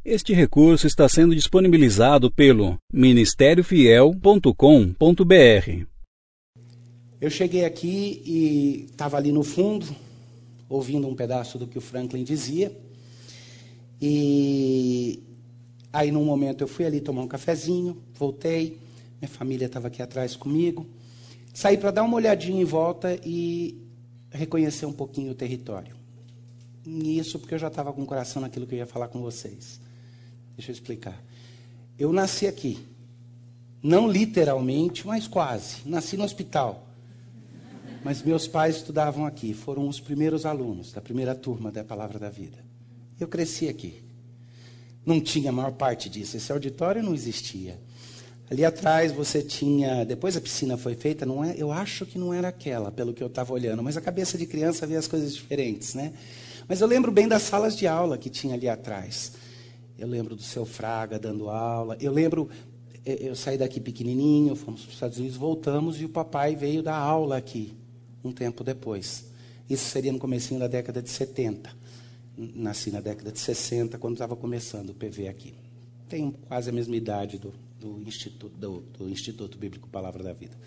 Este recurso está sendo disponibilizado pelo ministériofiel.com.br. Eu cheguei aqui e estava ali no fundo, ouvindo um pedaço do que o Franklin dizia. E aí, num momento, eu fui ali tomar um cafezinho, voltei, minha família estava aqui atrás comigo. Saí para dar uma olhadinha em volta e reconhecer um pouquinho o território. E isso porque eu já estava com o coração naquilo que eu ia falar com vocês. Deixa eu explicar. Eu nasci aqui. Não literalmente, mas quase. Nasci no hospital. Mas meus pais estudavam aqui. Foram os primeiros alunos da primeira turma da Palavra da Vida. Eu cresci aqui. Não tinha a maior parte disso. Esse auditório não existia. Ali atrás você tinha... Depois a piscina foi feita, não é, eu acho que não era aquela, pelo que eu estava olhando. Mas a cabeça de criança vê as coisas diferentes, né? Mas eu lembro bem das salas de aula que tinha ali atrás. Eu lembro do seu Fraga dando aula. Eu lembro, eu saí daqui pequenininho, fomos para os Estados Unidos, voltamos e o papai veio dar aula aqui, um tempo depois. Isso seria no comecinho da década de 70. Nasci na década de 60, quando estava começando o PV aqui. Tenho quase a mesma idade do Instituto Bíblico Palavra da Vida.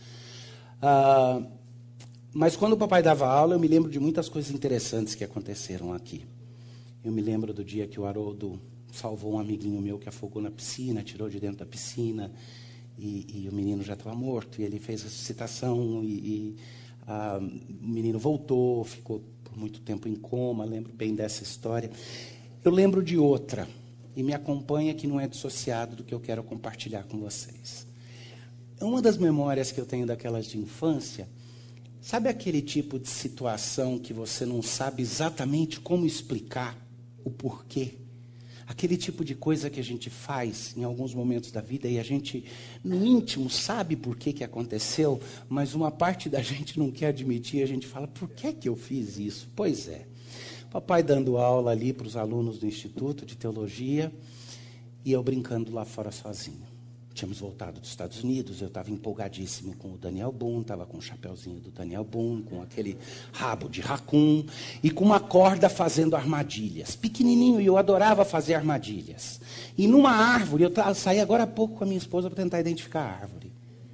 Mas quando o papai dava aula, eu me lembro de muitas coisas interessantes que aconteceram aqui. Eu me lembro do dia que o Haroldo salvou um amiguinho meu que afogou na piscina, tirou de dentro da piscina, e o menino já estava morto, e ele fez ressuscitação, o menino voltou, ficou por muito tempo em coma, lembro bem dessa história. Eu lembro de outra, e me acompanha que não é dissociado do que eu quero compartilhar com vocês. Uma das memórias que eu tenho daquelas de infância, sabe aquele tipo de situação que você não sabe exatamente como explicar o porquê? Aquele tipo de coisa que a gente faz em alguns momentos da vida e a gente, no íntimo, sabe por que aconteceu, mas uma parte da gente não quer admitir, a gente fala, por que eu fiz isso? Pois é, papai dando aula ali para os alunos do Instituto de Teologia e eu brincando lá fora sozinho. Tínhamos voltado dos Estados Unidos, eu estava empolgadíssimo com o Daniel Boone, estava com o chapeuzinho do Daniel Boone, com aquele rabo de raccoon e com uma corda fazendo armadilhas. Pequenininho, e eu adorava fazer armadilhas. E numa árvore, eu saí agora há pouco com a minha esposa para tentar identificar a árvore.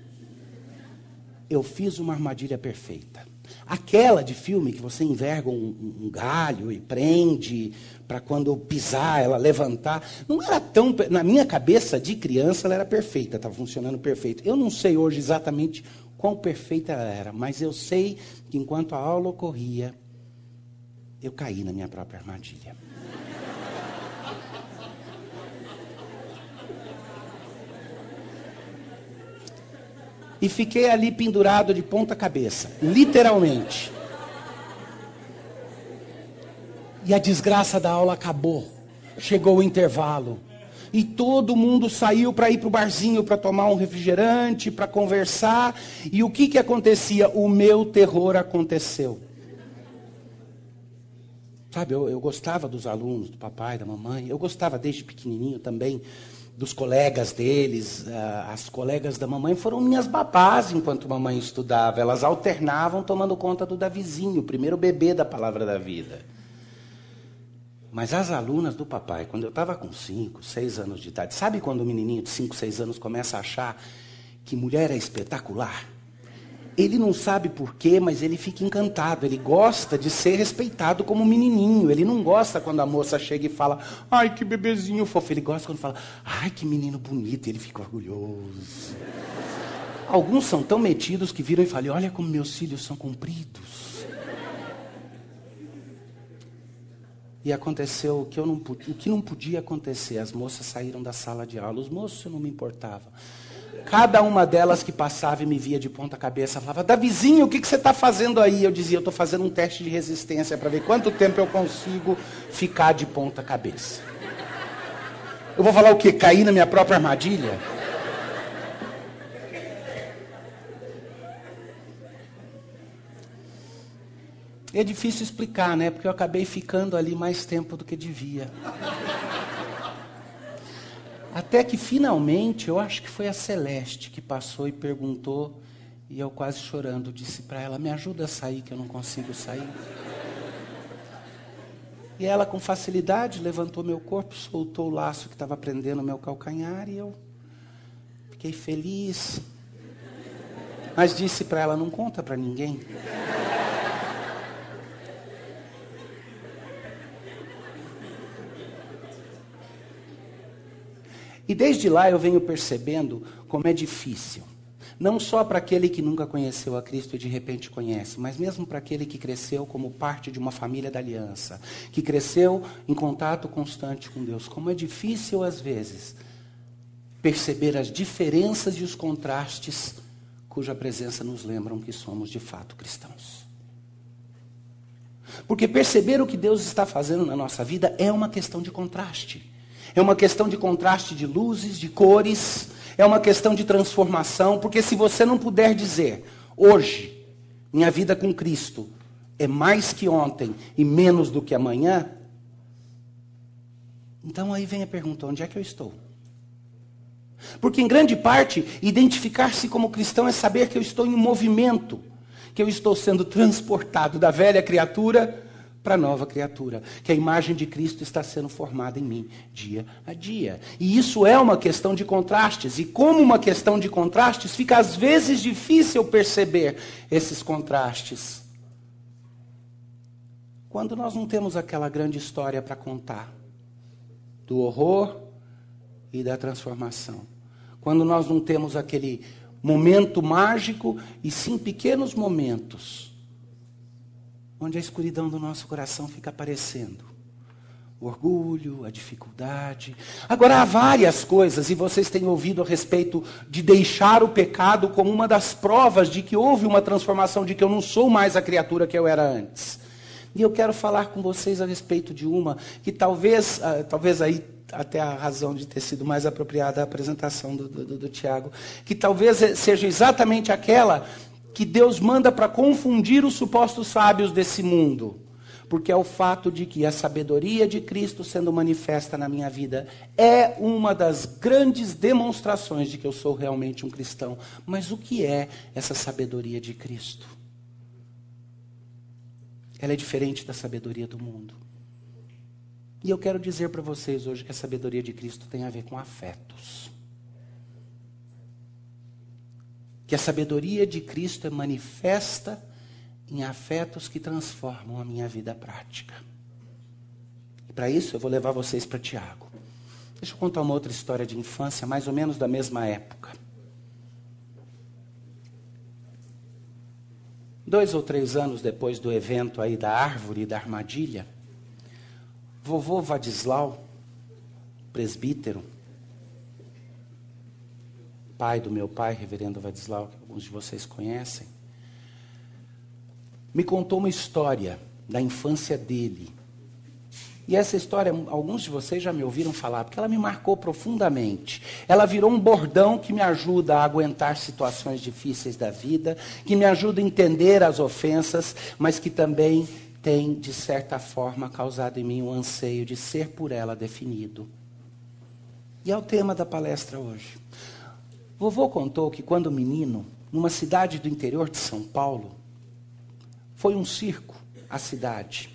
Eu fiz uma armadilha perfeita. Aquela de filme que você enverga um galho e prende para quando pisar, ela levantar. Não era tão... Na minha cabeça, de criança, ela era perfeita, estava funcionando perfeito. Eu não sei hoje exatamente quão perfeita ela era, mas eu sei que enquanto a aula ocorria, eu caí na minha própria armadilha. E fiquei ali pendurado de ponta cabeça, literalmente. E a desgraça da aula acabou. Chegou o intervalo. E todo mundo saiu para ir para o barzinho, para tomar um refrigerante, para conversar. E o que acontecia? O meu terror aconteceu. Sabe, eu gostava dos alunos, do papai, da mamãe. Eu gostava desde pequenininho também dos colegas deles. As colegas da mamãe foram minhas babás enquanto mamãe estudava. Elas alternavam tomando conta do Davizinho, o primeiro bebê da Palavra da Vida. Mas as alunas do papai, quando eu estava com 5, 6 anos de idade, sabe quando o menininho de 5, 6 anos começa a achar que mulher é espetacular? Ele não sabe por quê, mas ele fica encantado. Ele gosta de ser respeitado como menininho. Ele não gosta quando a moça chega e fala, ai, que bebezinho fofo. Ele gosta quando fala, ai, que menino bonito. Ele fica orgulhoso. Alguns são tão metidos que viram e falam, olha como meus cílios são compridos. E aconteceu o que não podia acontecer. As moças saíram da sala de aula. Os moços eu não me importava. Cada uma delas que passava e me via de ponta cabeça falava, Davizinho, o que você está fazendo aí? Eu dizia, eu estou fazendo um teste de resistência para ver quanto tempo eu consigo ficar de ponta cabeça. Eu vou falar o quê? Cair na minha própria armadilha? É difícil explicar, né? Porque eu acabei ficando ali mais tempo do que devia. Até que, finalmente, eu acho que foi a Celeste que passou e perguntou, e eu quase chorando, disse para ela, me ajuda a sair, que eu não consigo sair. E ela, com facilidade, levantou meu corpo, soltou o laço que estava prendendo o meu calcanhar e eu fiquei feliz. Mas disse para ela, não conta para ninguém. E desde lá eu venho percebendo como é difícil. Não só para aquele que nunca conheceu a Cristo e de repente conhece, mas mesmo para aquele que cresceu como parte de uma família da aliança, que cresceu em contato constante com Deus. Como é difícil, às vezes, perceber as diferenças e os contrastes cuja presença nos lembram que somos de fato cristãos. Porque perceber o que Deus está fazendo na nossa vida é uma questão de contraste. É uma questão de contraste de luzes, de cores. É uma questão de transformação. Porque se você não puder dizer, hoje, minha vida com Cristo é mais que ontem e menos do que amanhã, então aí vem a pergunta, onde é que eu estou? Porque em grande parte, identificar-se como cristão é saber que eu estou em movimento, que eu estou sendo transportado da velha criatura para a nova criatura, que a imagem de Cristo está sendo formada em mim dia a dia. E isso é uma questão de contrastes, e como uma questão de contrastes, fica às vezes difícil perceber esses contrastes. Quando nós não temos aquela grande história para contar, do horror e da transformação. Quando nós não temos aquele momento mágico, e sim pequenos momentos, onde a escuridão do nosso coração fica aparecendo. O orgulho, a dificuldade. Agora, há várias coisas, e vocês têm ouvido a respeito de deixar o pecado como uma das provas de que houve uma transformação, de que eu não sou mais a criatura que eu era antes. E eu quero falar com vocês a respeito de uma que talvez aí até a razão de ter sido mais apropriada a apresentação do Tiago, que talvez seja exatamente aquela que Deus manda para confundir os supostos sábios desse mundo. Porque é o fato de que a sabedoria de Cristo sendo manifesta na minha vida é uma das grandes demonstrações de que eu sou realmente um cristão. Mas o que é essa sabedoria de Cristo? Ela é diferente da sabedoria do mundo. E eu quero dizer para vocês hoje que a sabedoria de Cristo tem a ver com afetos. Que a sabedoria de Cristo é manifesta em afetos que transformam a minha vida prática. E para isso eu vou levar vocês para Tiago. Deixa eu contar uma outra história de infância, mais ou menos da mesma época. 2 ou 3 anos depois do evento aí da árvore e da armadilha, vovô Vadislau, presbítero, pai do meu pai, reverendo Vadislau, que alguns de vocês conhecem, me contou uma história da infância dele. E essa história, alguns de vocês já me ouviram falar, porque ela me marcou profundamente. Ela virou um bordão que me ajuda a aguentar situações difíceis da vida, que me ajuda a entender as ofensas, mas que também tem, de certa forma, causado em mim um anseio de ser por ela definido. E é o tema da palestra hoje. Vovô contou que quando menino, numa cidade do interior de São Paulo, foi um circo, a cidade.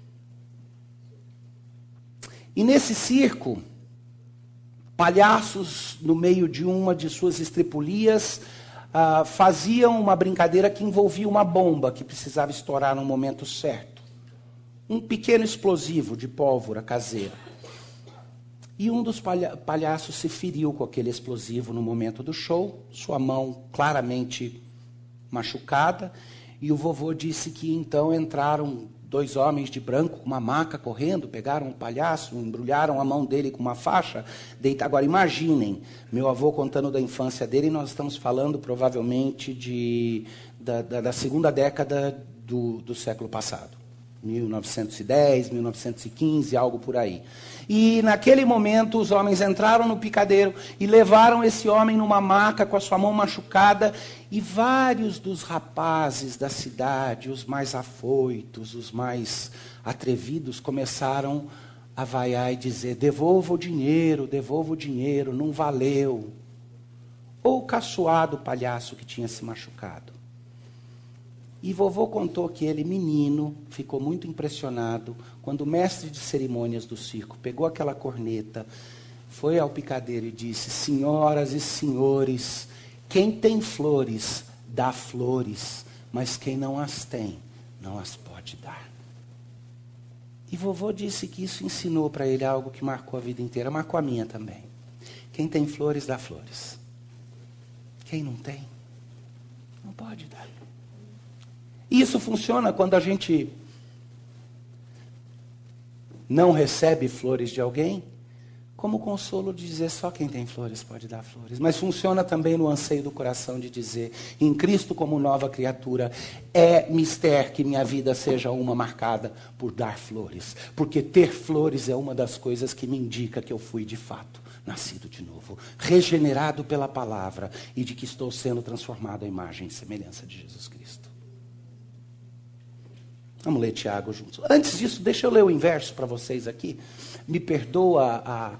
E nesse circo, palhaços, no meio de uma de suas estripulias, faziam uma brincadeira que envolvia uma bomba que precisava estourar no momento certo. Um pequeno explosivo de pólvora caseira. E um dos palhaços se feriu com aquele explosivo no momento do show, sua mão claramente machucada, e o vovô disse que então entraram 2 homens de branco com uma maca correndo, pegaram um palhaço, embrulharam a mão dele com uma faixa. Agora imaginem, meu avô contando da infância dele, e nós estamos falando provavelmente da segunda década do século passado. 1910, 1915, algo por aí. E naquele momento os homens entraram no picadeiro e levaram esse homem numa maca com a sua mão machucada, e vários dos rapazes da cidade, os mais afoitos, os mais atrevidos, começaram a vaiar e dizer: devolva o dinheiro, não valeu. Ou o caçoado palhaço que tinha se machucado. E vovô contou que ele, menino, ficou muito impressionado quando o mestre de cerimônias do circo pegou aquela corneta, foi ao picadeiro e disse: senhoras e senhores, quem tem flores, dá flores, mas quem não as tem, não as pode dar. E vovô disse que isso ensinou para ele algo que marcou a vida inteira, marcou a minha também. Quem tem flores, dá flores. Quem não tem, não pode dar. E isso funciona quando a gente não recebe flores de alguém, como consolo de dizer só quem tem flores pode dar flores. Mas funciona também no anseio do coração de dizer, em Cristo como nova criatura, é mister que minha vida seja uma marcada por dar flores. Porque ter flores é uma das coisas que me indica que eu fui de fato nascido de novo, regenerado pela palavra e de que estou sendo transformado à imagem e semelhança de Jesus Cristo. Vamos ler Tiago juntos. Antes disso, deixa eu ler o inverso para vocês aqui. Me perdoa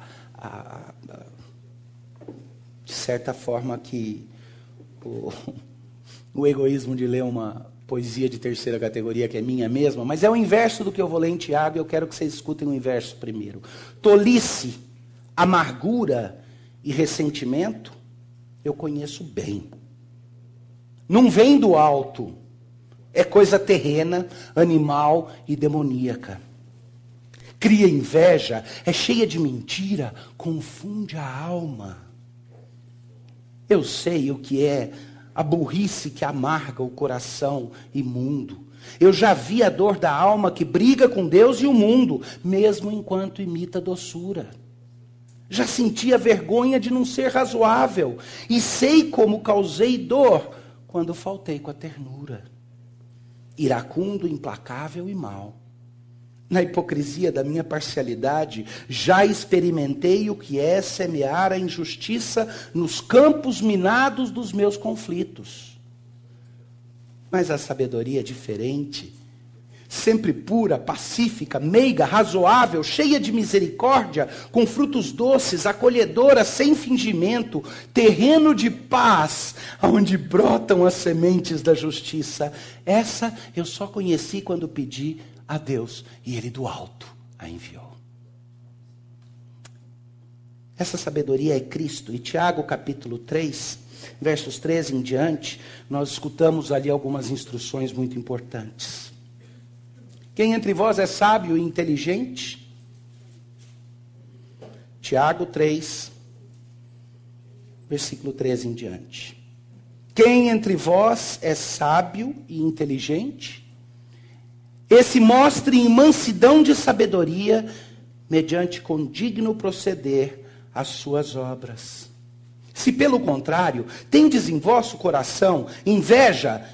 de certa forma que o egoísmo de ler uma poesia de terceira categoria que é minha mesma, mas é o inverso do que eu vou ler em Tiago e eu quero que vocês escutem o inverso primeiro. Tolice, amargura e ressentimento, eu conheço bem. Não vem do alto. É coisa terrena, animal e demoníaca. Cria inveja, é cheia de mentira, confunde a alma. Eu sei o que é a burrice que amarga o coração imundo. Eu já vi a dor da alma que briga com Deus e o mundo, mesmo enquanto imita doçura. Já senti a vergonha de não ser razoável, e sei como causei dor quando faltei com a ternura. Iracundo, implacável e mau. Na hipocrisia da minha parcialidade, já experimentei o que é semear a injustiça nos campos minados dos meus conflitos. Mas a sabedoria é diferente, sempre pura, pacífica, meiga, razoável, cheia de misericórdia, com frutos doces, acolhedora, sem fingimento, terreno de paz, onde brotam as sementes da justiça. Essa eu só conheci quando pedi a Deus e Ele do alto a enviou. Essa sabedoria é Cristo. E Tiago capítulo 3, versos 13 em diante, nós escutamos ali algumas instruções muito importantes. Quem entre vós é sábio e inteligente? Tiago 3, versículo 13 em diante. Quem entre vós é sábio e inteligente? Esse mostre em mansidão de sabedoria, mediante condigno proceder as suas obras. Se pelo contrário, tendes em vosso coração inveja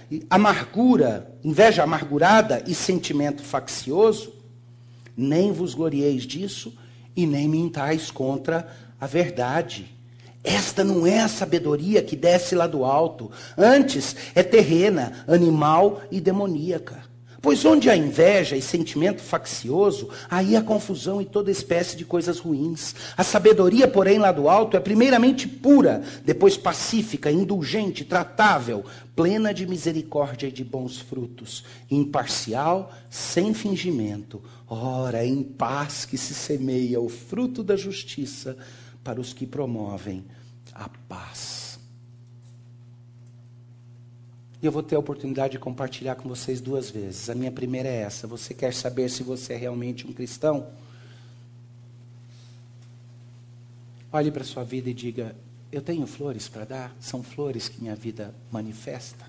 amargurada e sentimento faccioso, nem vos glorieis disso e nem mintais contra a verdade. Esta não é a sabedoria que desce lá do alto, antes é terrena, animal e demoníaca. Pois onde há inveja e sentimento faccioso, aí há confusão e toda espécie de coisas ruins. A sabedoria, porém, lá do alto é primeiramente pura, depois pacífica, indulgente, tratável, plena de misericórdia e de bons frutos, imparcial, sem fingimento. Ora, é em paz que se semeia o fruto da justiça para os que promovem a paz. E eu vou ter a oportunidade de compartilhar com vocês 2 vezes. A minha primeira é essa. Você quer saber se você é realmente um cristão? Olhe para a sua vida e diga, eu tenho flores para dar? São flores que minha vida manifesta?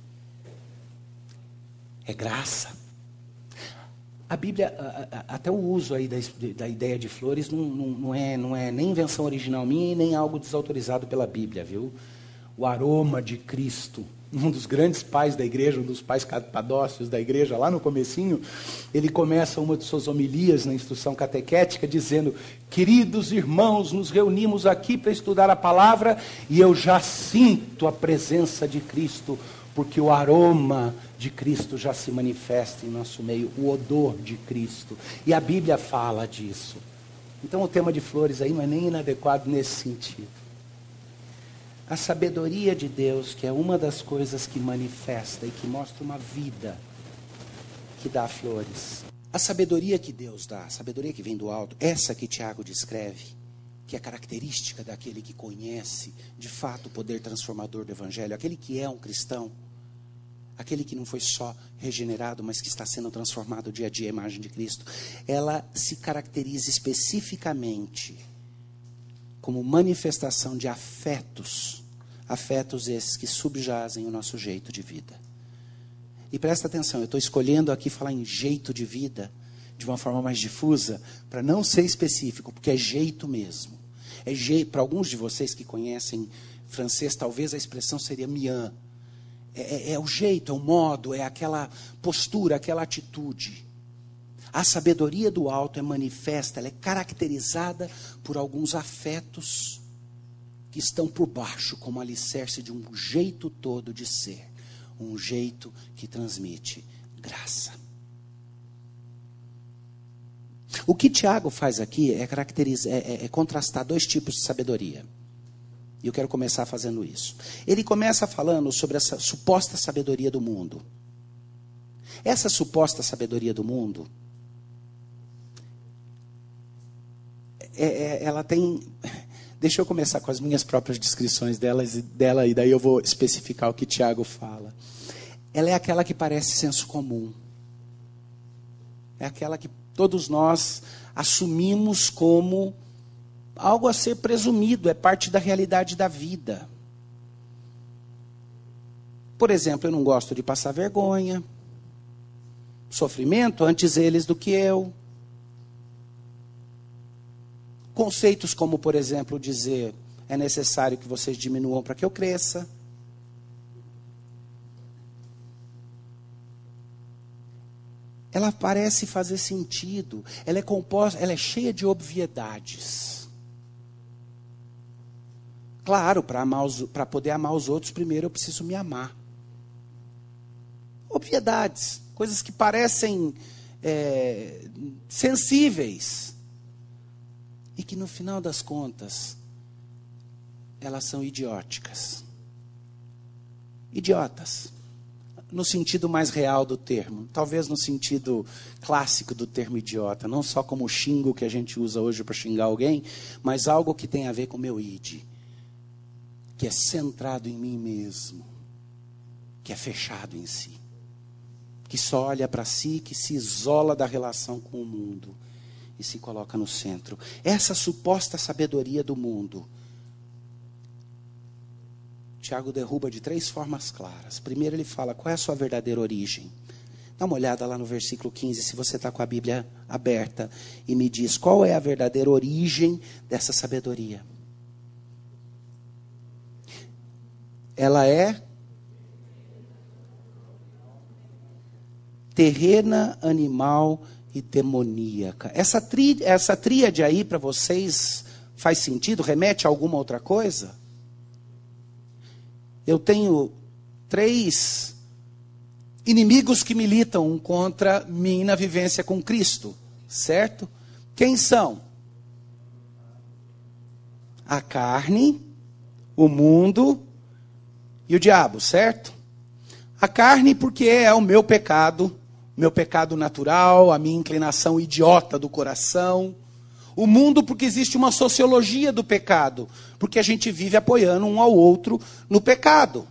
É graça. A Bíblia, até o uso aí da ideia de flores não é nem invenção original minha e nem algo desautorizado pela Bíblia, viu? O aroma de Cristo. Um dos grandes pais da igreja, um dos pais capadócios da igreja, lá no comecinho, ele começa uma de suas homilias na instrução catequética, dizendo, queridos irmãos, nos reunimos aqui para estudar a palavra, e eu já sinto a presença de Cristo, porque o aroma de Cristo já se manifesta em nosso meio, o odor de Cristo. E a Bíblia fala disso. Então o tema de flores aí não é nem inadequado nesse sentido. A sabedoria de Deus, que é uma das coisas que manifesta e que mostra uma vida que dá flores. A sabedoria que Deus dá, a sabedoria que vem do alto, essa que Tiago descreve, que é característica daquele que conhece, de fato, o poder transformador do Evangelho, aquele que é um cristão, aquele que não foi só regenerado, mas que está sendo transformado dia a dia à imagem de Cristo, ela se caracteriza especificamente como manifestação de afetos esses que subjazem o nosso jeito de vida. E presta atenção, eu estou escolhendo aqui falar em jeito de vida, de uma forma mais difusa, para não ser específico, porque é jeito mesmo. É jeito, para alguns de vocês que conhecem francês, talvez a expressão seria mien. É o jeito, é o modo, é aquela postura, aquela atitude. A sabedoria do alto é manifesta, ela é caracterizada por alguns afetos que estão por baixo, como alicerce de um jeito todo de ser. Um jeito que transmite graça. O que Tiago faz aqui é contrastar dois tipos de sabedoria. E eu quero começar fazendo isso. Ele começa falando sobre essa suposta sabedoria do mundo. Essa suposta sabedoria do mundo, ela tem... Deixa eu começar com as minhas próprias descrições dela, e daí eu vou especificar o que Tiago fala. Ela é aquela que parece senso comum. É aquela que todos nós assumimos como algo a ser presumido, é parte da realidade da vida. Por exemplo, eu não gosto de passar vergonha, sofrimento, antes eles do que eu. Conceitos como, por exemplo, dizer, é necessário que vocês diminuam para que eu cresça. Ela parece fazer sentido, ela é composta, ela é cheia de obviedades. Claro, para poder amar os outros, primeiro eu preciso me amar. Obviedades, coisas que parecem sensíveis. E que no final das contas, elas são idióticas. Idiotas. No sentido mais real do termo. Talvez no sentido clássico do termo idiota. Não só como o xingo que a gente usa hoje para xingar alguém, mas algo que tem a ver com o meu id. Que é centrado em mim mesmo. Que é fechado em si. Que só olha para si, que se isola da relação com o mundo. E se coloca no centro. Essa suposta sabedoria do mundo, Tiago derruba de 3 formas claras. Primeiro ele fala, qual é a sua verdadeira origem? Dá uma olhada lá no versículo 15, se você está com a Bíblia aberta, e me diz, qual é a verdadeira origem dessa sabedoria? Ela é terrena, animal e demoníaca. Essa tríade aí para vocês faz sentido? Remete a alguma outra coisa? Eu tenho 3 inimigos que militam contra mim na vivência com Cristo, certo? Quem são? A carne, o mundo e o diabo, certo? A carne porque é o meu pecado natural, a minha inclinação idiota do coração. O mundo porque existe uma sociologia do pecado, porque a gente vive apoiando um ao outro no pecado.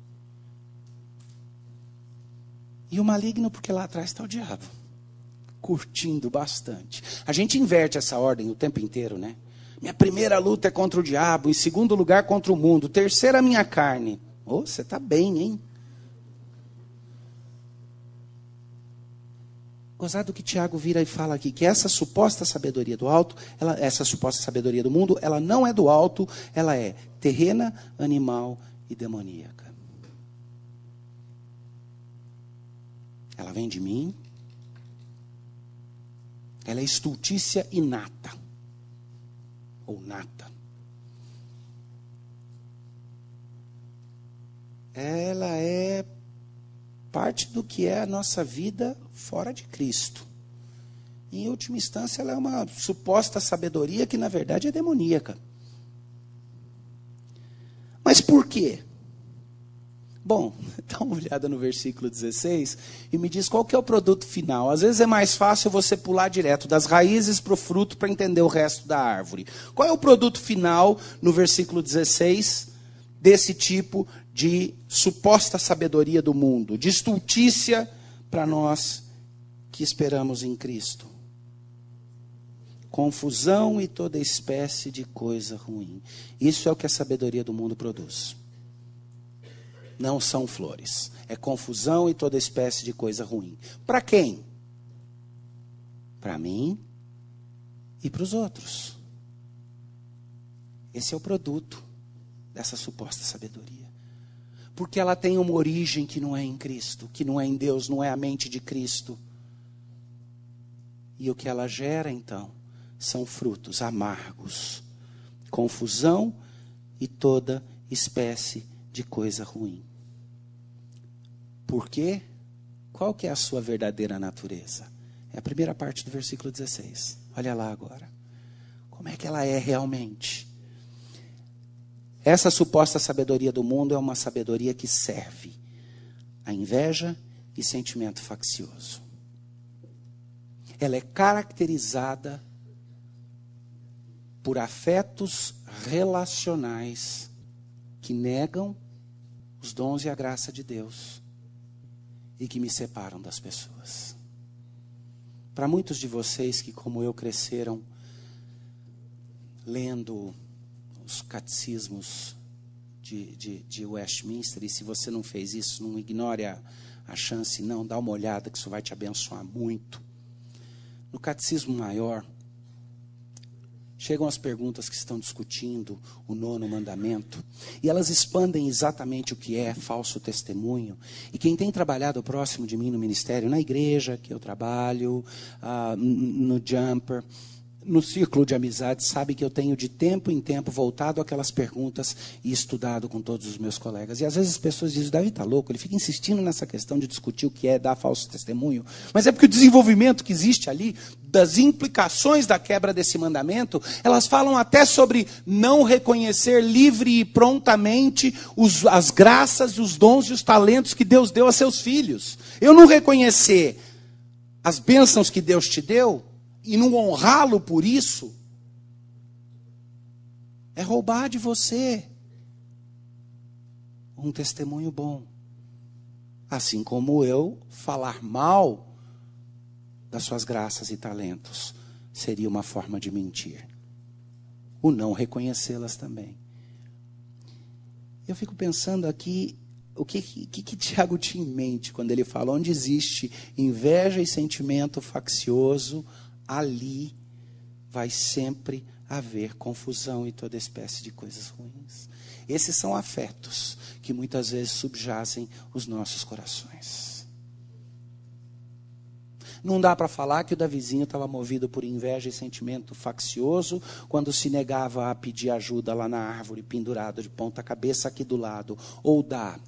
E o maligno porque lá atrás está o diabo, curtindo bastante. A gente inverte essa ordem o tempo inteiro, né? Minha primeira luta é contra o diabo, em segundo lugar contra o mundo, terceira a minha carne. Oh, você está bem, hein? Gozado que Tiago vira e fala aqui, que essa suposta sabedoria do alto, essa suposta sabedoria do mundo, ela não é do alto, ela é terrena, animal e demoníaca. Ela vem de mim, ela é estultícia inata, ou nata. Ela é parte do que é a nossa vida fora de Cristo. Em última instância, ela é uma suposta sabedoria que, na verdade, é demoníaca. Mas por quê? Bom, dá uma olhada no versículo 16 e me diz qual que é o produto final. Às vezes é mais fácil você pular direto das raízes para o fruto para entender o resto da árvore. Qual é o produto final no versículo 16 desse tipo de suposta sabedoria do mundo, de estultícia para nós que esperamos em Cristo? Confusão e toda espécie de coisa ruim. Isso é o que a sabedoria do mundo produz. Não são flores. É confusão e toda espécie de coisa ruim. Para quem? Para mim e para os outros. Esse é o produto dessa suposta sabedoria. Porque ela tem uma origem que não é em Cristo, que não é em Deus, não é a mente de Cristo. E o que ela gera, então, são frutos amargos. Confusão e toda espécie de coisa ruim. Por quê? Qual que é a sua verdadeira natureza? É a primeira parte do versículo 16. Olha lá agora. Como é que ela é realmente? Essa suposta sabedoria do mundo é uma sabedoria que serve a inveja e sentimento faccioso. Ela é caracterizada por afetos relacionais que negam os dons e a graça de Deus e que me separam das pessoas. Para muitos de vocês que, como eu, cresceram lendo os catecismos de Westminster, e se você não fez isso, não ignore a chance, não, dá uma olhada que isso vai te abençoar muito. No Catecismo Maior, chegam as perguntas que estão discutindo o 9º mandamento, e elas expandem exatamente o que é falso testemunho. E quem tem trabalhado próximo de mim no ministério, na igreja que eu trabalho, no Jumper, no círculo de amizade, sabe que eu tenho de tempo em tempo voltado àquelas perguntas e estudado com todos os meus colegas. E às vezes as pessoas dizem, Davi está louco, ele fica insistindo nessa questão de discutir o que é dar falso testemunho. Mas é porque o desenvolvimento que existe ali, das implicações da quebra desse mandamento, elas falam até sobre não reconhecer livre e prontamente as graças, os dons e os talentos que Deus deu a seus filhos. Eu não reconhecer as bênçãos que Deus te deu, e não honrá-lo por isso, é roubar de você um testemunho bom. Assim como eu falar mal das suas graças e talentos seria uma forma de mentir. O não reconhecê-las também. Eu fico pensando aqui, o que Tiago tinha em mente quando ele fala, onde existe inveja e sentimento faccioso, ali vai sempre haver confusão e toda espécie de coisas ruins. Esses são afetos que muitas vezes subjazem os nossos corações. Não dá para falar que o Davizinho estava movido por inveja e sentimento faccioso quando se negava a pedir ajuda lá na árvore, pendurado de ponta cabeça aqui do lado. Ou dá?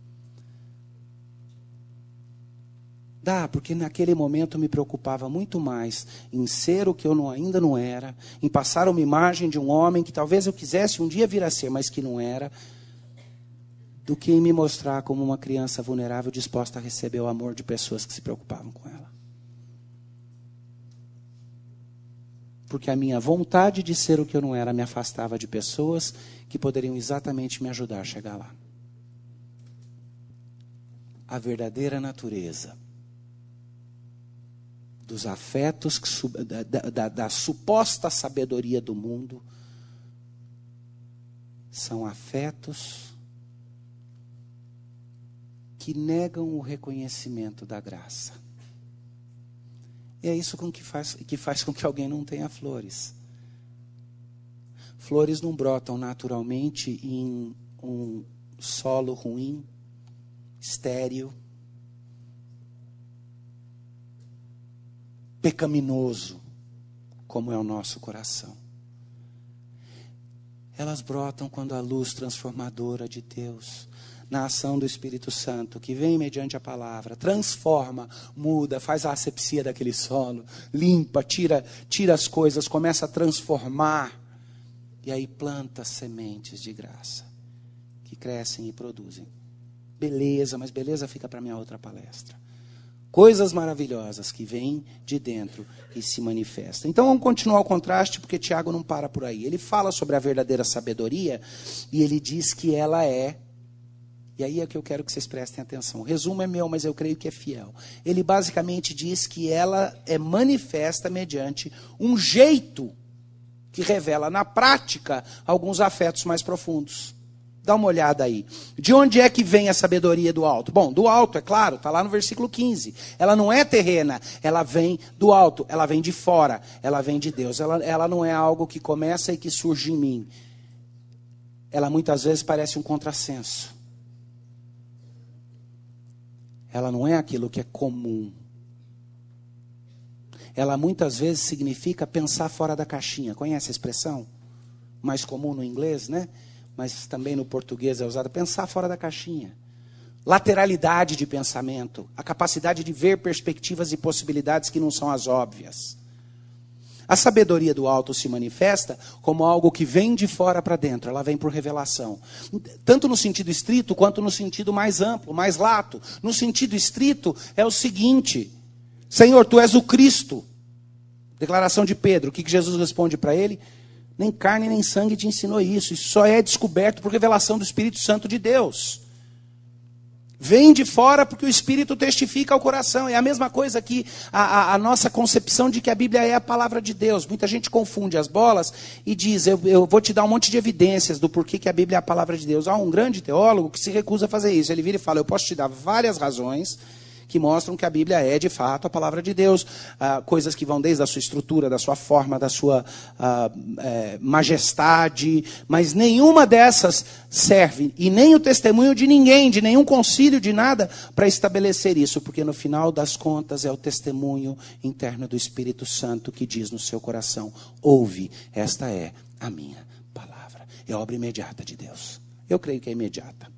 Dá, porque naquele momento eu me preocupava muito mais em ser o que eu ainda não era, em passar uma imagem de um homem que talvez eu quisesse um dia vir a ser, mas que não era, do que em me mostrar como uma criança vulnerável disposta a receber o amor de pessoas que se preocupavam com ela. Porque a minha vontade de ser o que eu não era me afastava de pessoas que poderiam exatamente me ajudar a chegar lá. A verdadeira natureza dos afetos, da suposta sabedoria do mundo, são afetos que negam o reconhecimento da graça. E é isso que faz com que alguém não tenha flores. Flores não brotam naturalmente em um solo ruim, estéril, pecaminoso, como é o nosso coração. Elas brotam quando a luz transformadora de Deus, na ação do Espírito Santo, que vem mediante a palavra, transforma, muda, faz a asepsia daquele solo, limpa, tira as coisas, começa a transformar, e aí planta sementes de graça, que crescem e produzem. Beleza, mas beleza fica para minha outra palestra. Coisas maravilhosas que vêm de dentro e se manifestam. Então vamos continuar o contraste, porque Tiago não para por aí. Ele fala sobre a verdadeira sabedoria e ele diz que ela é, e aí é que eu quero que vocês prestem atenção. O resumo é meu, mas eu creio que é fiel. Ele basicamente diz que ela é manifesta mediante um jeito que revela na prática alguns afetos mais profundos. Dá uma olhada aí. De onde é que vem a sabedoria do alto? Bom, do alto, é claro, está lá no versículo 15. Ela não é terrena, ela vem do alto, ela vem de fora, ela vem de Deus. Ela não é algo que começa e que surge em mim. Ela muitas vezes parece um contrassenso. Ela não é aquilo que é comum. Ela muitas vezes significa pensar fora da caixinha. Conhece a expressão? Mais comum no inglês, né? Mas também no português é usada, pensar fora da caixinha. Lateralidade de pensamento, a capacidade de ver perspectivas e possibilidades que não são as óbvias. A sabedoria do alto se manifesta como algo que vem de fora para dentro, ela vem por revelação. Tanto no sentido estrito, quanto no sentido mais amplo, mais lato. No sentido estrito é o seguinte: Senhor, Tu és o Cristo. Declaração de Pedro, o que Jesus responde para ele? Nem carne nem sangue te ensinou isso. Isso só é descoberto por revelação do Espírito Santo de Deus. Vem de fora porque o Espírito testifica ao coração. É a mesma coisa que a nossa concepção de que a Bíblia é a palavra de Deus. Muita gente confunde as bolas e diz, eu vou te dar um monte de evidências do porquê que a Bíblia é a palavra de Deus. Há um grande teólogo que se recusa a fazer isso. Ele vira e fala, eu posso te dar várias razões que mostram que a Bíblia é, de fato, a palavra de Deus. Coisas que vão desde a sua estrutura, da sua forma, da sua majestade. Mas nenhuma dessas serve, e nem o testemunho de ninguém, de nenhum concílio, de nada, para estabelecer isso. Porque no final das contas é o testemunho interno do Espírito Santo que diz no seu coração, ouve, esta é a minha palavra. É obra imediata de Deus. Eu creio que é imediata.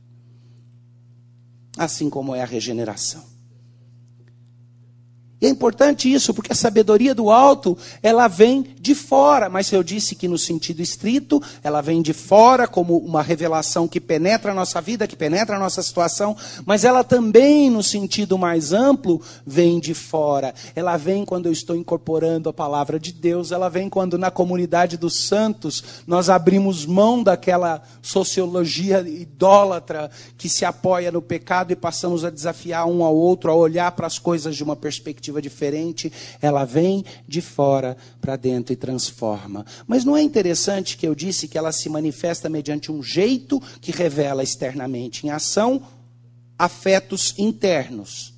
Assim como é a regeneração. E é importante isso, porque a sabedoria do alto, ela vem de fora. Mas eu disse que no sentido estrito, ela vem de fora como uma revelação que penetra a nossa vida, que penetra a nossa situação. Mas ela também, no sentido mais amplo, vem de fora. Ela vem quando eu estou incorporando a palavra de Deus. Ela vem quando na comunidade dos santos, nós abrimos mão daquela sociologia idólatra que se apoia no pecado e passamos a desafiar um ao outro, a olhar para as coisas de uma perspectiva diferente. Ela vem de fora para dentro e transforma. Mas não é interessante que eu disse que ela se manifesta mediante um jeito que revela externamente em ação afetos internos.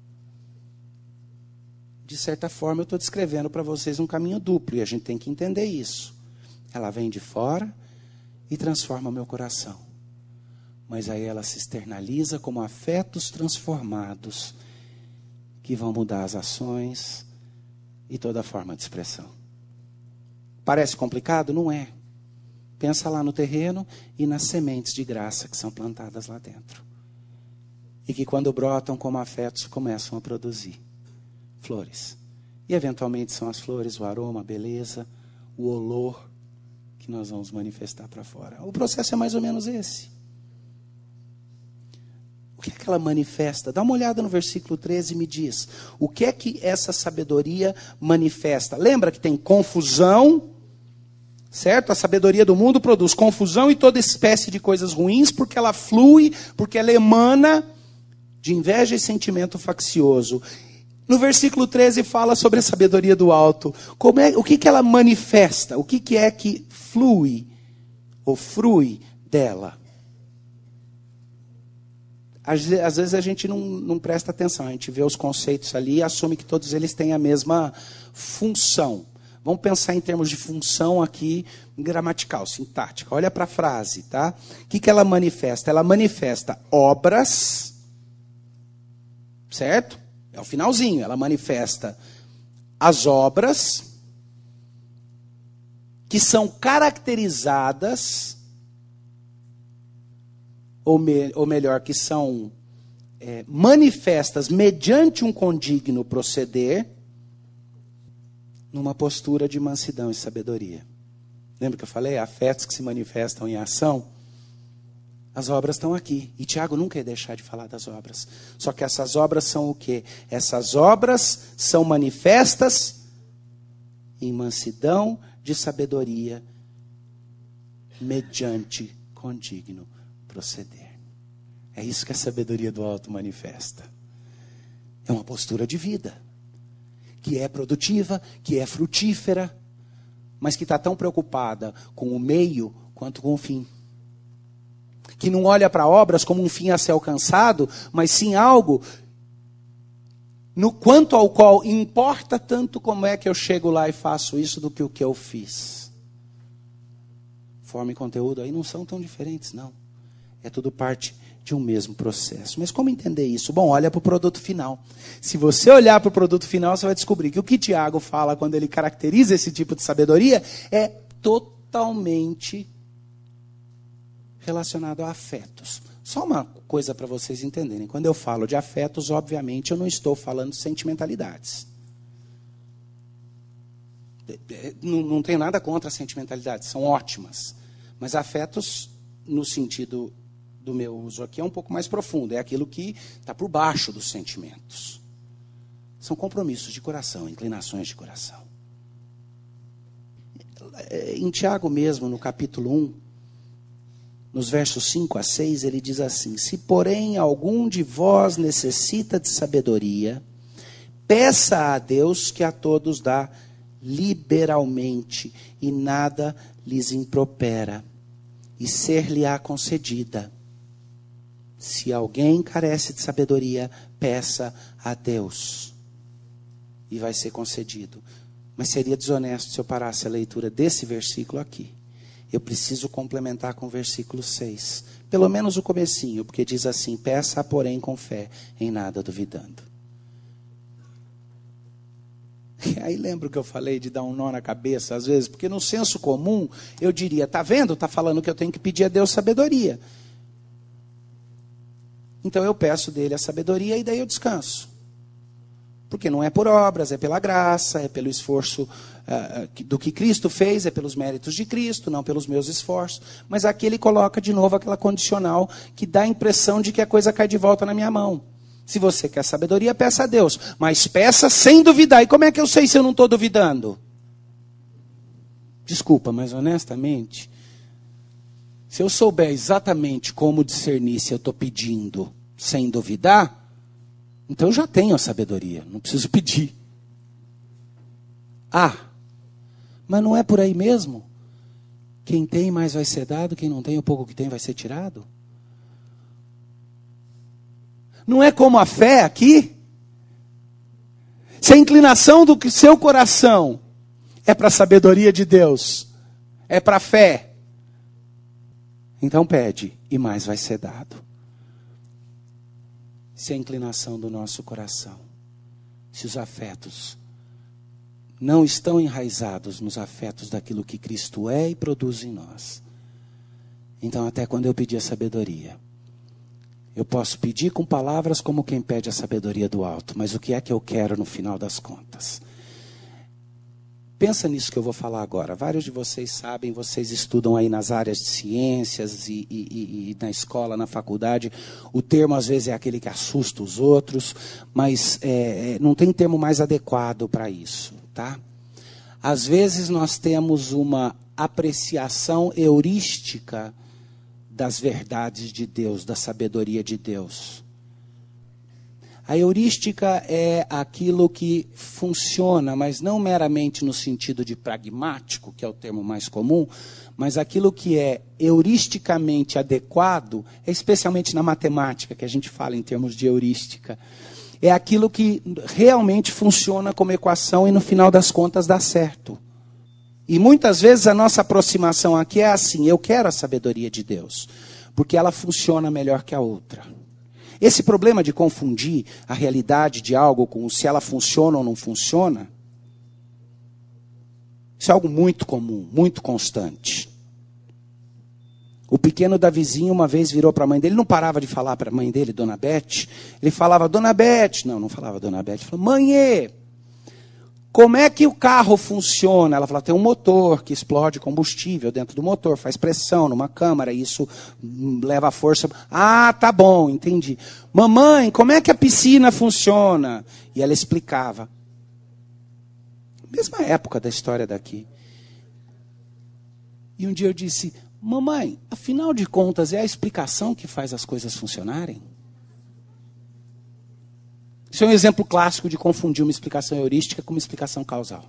De certa forma eu estou descrevendo para vocês um caminho duplo e a gente tem que entender isso. Ela vem de fora e transforma meu coração. Mas aí ela se externaliza como afetos transformados que vão mudar as ações e toda a forma de expressão. Parece complicado? Não é. Pensa lá no terreno e nas sementes de graça que são plantadas lá dentro. E que quando brotam como afetos começam a produzir flores. E eventualmente são as flores, o aroma, a beleza, o olor que nós vamos manifestar para fora. O processo é mais ou menos esse. O que é que ela manifesta? Dá uma olhada no versículo 13 e me diz. O que é que essa sabedoria manifesta? Lembra que tem confusão, certo? A sabedoria do mundo produz confusão e toda espécie de coisas ruins, porque ela flui, porque ela emana de inveja e sentimento faccioso. No versículo 13 fala sobre a sabedoria do alto. O que que ela manifesta? O que é que flui ou frui dela? Às vezes a gente não presta atenção, a gente vê os conceitos ali e assume que todos eles têm a mesma função. Vamos pensar em termos de função aqui, gramatical, sintática. Olha para a frase, tá? O que ela manifesta? Ela manifesta obras, certo? É o finalzinho, ela manifesta as obras que são caracterizadas, ou melhor, que são manifestas mediante um condigno proceder, numa postura de mansidão e sabedoria. Lembra que eu falei? Afetos que se manifestam em ação. As obras estão aqui. E Tiago nunca ia deixar de falar das obras. Só que essas obras são o quê? Essas obras são manifestas em mansidão de sabedoria, mediante condigno proceder. É isso que a sabedoria do alto manifesta. É uma postura de vida, que é produtiva, que é frutífera, mas que está tão preocupada com o meio quanto com o fim. Que não olha para obras como um fim a ser alcançado, mas sim algo no quanto ao qual importa tanto como é que eu chego lá e faço isso do que o que eu fiz. Forma e conteúdo aí não são tão diferentes, não. É tudo parte de um mesmo processo. Mas como entender isso? Bom, olha para o produto final. Se você olhar para o produto final, você vai descobrir que o que Tiago fala quando ele caracteriza esse tipo de sabedoria é totalmente relacionado a afetos. Só uma coisa para vocês entenderem. Quando eu falo de afetos, obviamente, eu não estou falando de sentimentalidades. Não tenho nada contra as sentimentalidades, são ótimas. Mas afetos, no sentido do meu uso aqui, é um pouco mais profundo. É aquilo que está por baixo dos sentimentos. São compromissos de coração, inclinações de coração. Em Tiago mesmo, no capítulo 1, nos versos 5 a 6, ele diz assim: se porém algum de vós necessita de sabedoria, peça a Deus que a todos dá liberalmente e nada lhes impropera, e ser-lhe-á concedida. Se alguém carece de sabedoria, peça a Deus, e vai ser concedido. Mas seria desonesto se eu parasse a leitura desse versículo aqui. Eu preciso complementar com o versículo 6. Pelo menos o comecinho, porque diz assim: peça, porém, com fé, em nada duvidando. E aí lembro que eu falei de dar um nó na cabeça, às vezes, porque no senso comum, eu diria, tá vendo? Está falando que eu tenho que pedir a Deus sabedoria. Então eu peço dele a sabedoria e daí eu descanso. Porque não é por obras, é pela graça, é pelo esforço do que Cristo fez, é pelos méritos de Cristo, não pelos meus esforços. Mas aqui ele coloca de novo aquela condicional que dá a impressão de que a coisa cai de volta na minha mão. Se você quer sabedoria, peça a Deus. Mas peça sem duvidar. E como é que eu sei se eu não estou duvidando? Desculpa, mas honestamente, se eu souber exatamente como discernir se eu estou pedindo sem duvidar, então eu já tenho a sabedoria, não preciso pedir. Mas não é por aí mesmo? Quem tem mais vai ser dado, quem não tem, o pouco que tem vai ser tirado? Não é como a fé aqui? Se a inclinação do seu coração é para a sabedoria de Deus, é para a fé, então pede e mais vai ser dado. Se a inclinação do nosso coração, se os afetos não estão enraizados nos afetos daquilo que Cristo é e produz em nós, então até quando eu pedir a sabedoria, eu posso pedir com palavras como quem pede a sabedoria do alto, mas o que é que eu quero no final das contas? Pensa nisso que eu vou falar agora. Vários de vocês sabem, vocês estudam aí nas áreas de ciências e na escola, na faculdade. O termo às vezes é aquele que assusta os outros, mas não tem termo mais adequado para isso, tá? Às vezes nós temos uma apreciação heurística das verdades de Deus, da sabedoria de Deus. A heurística é aquilo que funciona, mas não meramente no sentido de pragmático, que é o termo mais comum, mas aquilo que é heuristicamente adequado, especialmente na matemática, que a gente fala em termos de heurística, é aquilo que realmente funciona como equação e no final das contas dá certo. E muitas vezes a nossa aproximação aqui é assim: eu quero a sabedoria de Deus, porque ela funciona melhor que a outra. Esse problema de confundir a realidade de algo com se ela funciona ou não funciona, isso é algo muito comum, muito constante. O pequeno Davizinho uma vez virou para a mãe dele, não parava de falar para a mãe dele, Dona Bete. Ele falava, Dona Bete, não falava Dona Bete, ele falou, mãe, como é que o carro funciona? Ela fala, tem um motor que explode combustível dentro do motor, faz pressão numa câmara, e isso leva a força. Ah, tá bom, entendi. Mamãe, como é que a piscina funciona? E ela explicava. Mesma época da história daqui. E um dia eu disse, mamãe, afinal de contas, é a explicação que faz as coisas funcionarem? Isso é um exemplo clássico de confundir uma explicação heurística com uma explicação causal.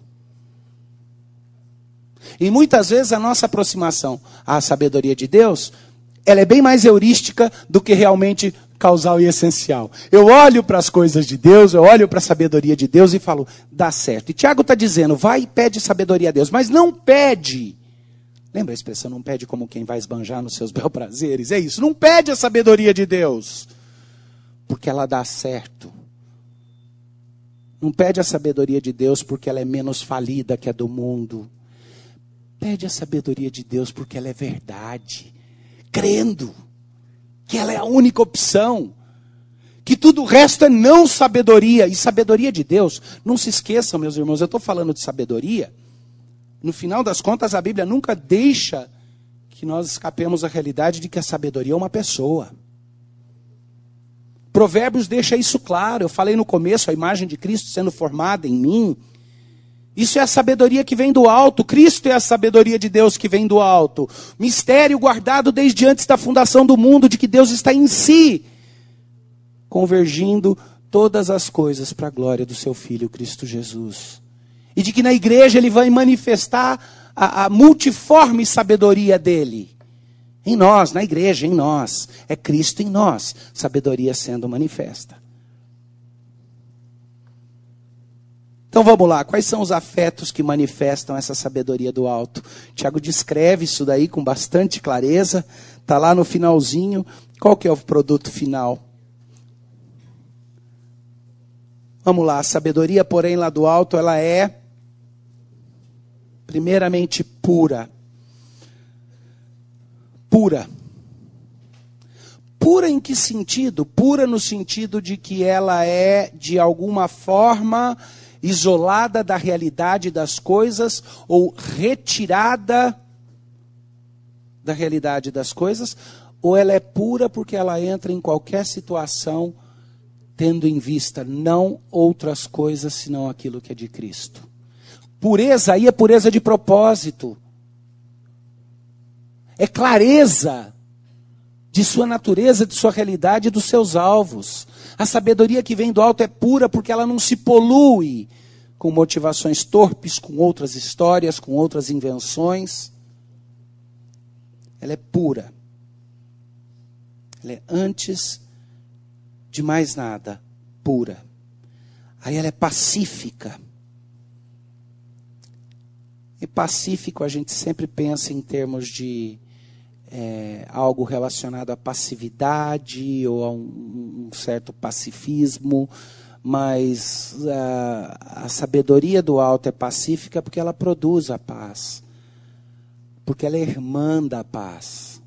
E muitas vezes a nossa aproximação à sabedoria de Deus, ela é bem mais heurística do que realmente causal e essencial. Eu olho para as coisas de Deus, eu olho para a sabedoria de Deus e falo, dá certo. E Tiago está dizendo, vai e pede sabedoria a Deus, mas não pede. Lembra a expressão, não pede como quem vai esbanjar nos seus bel prazeres? É isso, não pede a sabedoria de Deus, porque ela dá certo. Não pede a sabedoria de Deus porque ela é menos falida que a do mundo. Pede a sabedoria de Deus porque ela é verdade. Crendo que ela é a única opção. Que tudo o resto é não sabedoria. E sabedoria de Deus, não se esqueçam, meus irmãos, eu estou falando de sabedoria. No final das contas, a Bíblia nunca deixa que nós escapemos a realidade de que a sabedoria é uma pessoa. Provérbios deixa isso claro. Eu falei no começo, a imagem de Cristo sendo formada em mim. Isso é a sabedoria que vem do alto. Cristo é a sabedoria de Deus que vem do alto. Mistério guardado desde antes da fundação do mundo, de que Deus está em si, convergindo todas as coisas para a glória do seu Filho, Cristo Jesus. E de que na igreja ele vai manifestar a multiforme sabedoria dele. Em nós, na igreja, em nós. É Cristo em nós, sabedoria sendo manifesta. Então vamos lá, quais são os afetos que manifestam essa sabedoria do alto? Tiago descreve isso daí com bastante clareza, está lá no finalzinho. Qual que é o produto final? Vamos lá, a sabedoria, porém, lá do alto, ela é primeiramente pura. Pura. Pura em que sentido? Pura no sentido de que ela é, de alguma forma, isolada da realidade das coisas, ou retirada da realidade das coisas, ou ela é pura porque ela entra em qualquer situação, tendo em vista não outras coisas, senão aquilo que é de Cristo. Pureza aí é pureza de propósito. É clareza de sua natureza, de sua realidade e dos seus alvos. A sabedoria que vem do alto é pura porque ela não se polui com motivações torpes, com outras histórias, com outras invenções. Ela é pura. Ela é, antes de mais nada, pura. Aí ela é pacífica. E pacífico a gente sempre pensa em termos de algo relacionado à passividade ou a um certo pacifismo, mas a sabedoria do alto é pacífica porque ela produz a paz, porque ela é irmã da paz,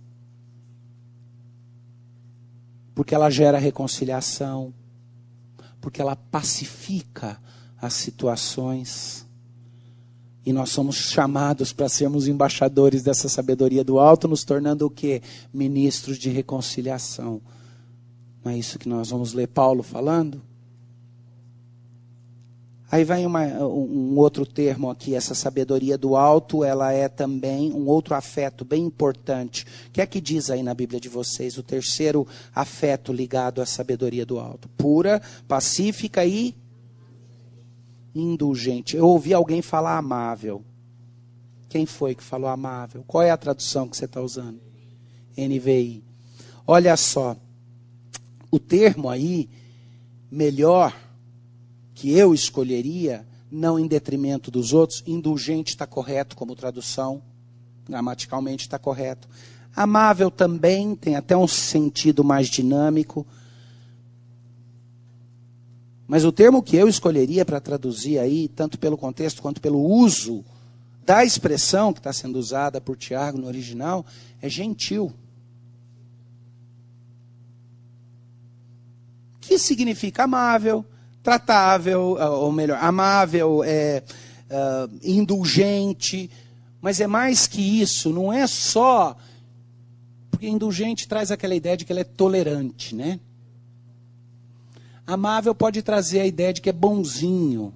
porque ela gera reconciliação, porque ela pacifica as situações. E nós somos chamados para sermos embaixadores dessa sabedoria do alto, nos tornando o quê? Ministros de reconciliação. Não é isso que nós vamos ler Paulo falando? Aí vem um outro termo aqui, essa sabedoria do alto, ela é também um outro afeto bem importante. O que é que diz aí na Bíblia de vocês? O terceiro afeto ligado à sabedoria do alto. Pura, pacífica e indulgente. Eu ouvi alguém falar amável. Quem foi que falou amável? Qual é a tradução que você está usando? NVI. Olha só, o termo aí, melhor, que eu escolheria, não em detrimento dos outros, indulgente está correto como tradução, gramaticalmente está correto. Amável também, tem até um sentido mais dinâmico. Mas o termo que eu escolheria para traduzir aí, tanto pelo contexto quanto pelo uso da expressão que está sendo usada por Tiago no original, é gentil. Que significa amável, tratável, ou melhor, amável, indulgente. Mas é mais que isso, não é só... Porque indulgente traz aquela ideia de que ela é tolerante, né? Amável pode trazer a ideia de que é bonzinho.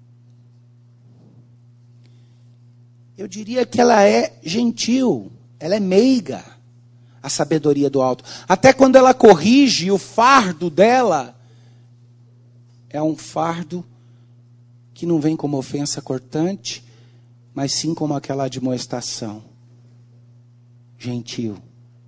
Eu diria que ela é gentil, ela é meiga, a sabedoria do alto. Até quando ela corrige, o fardo dela é um fardo que não vem como ofensa cortante, mas sim como aquela admoestação. Gentil.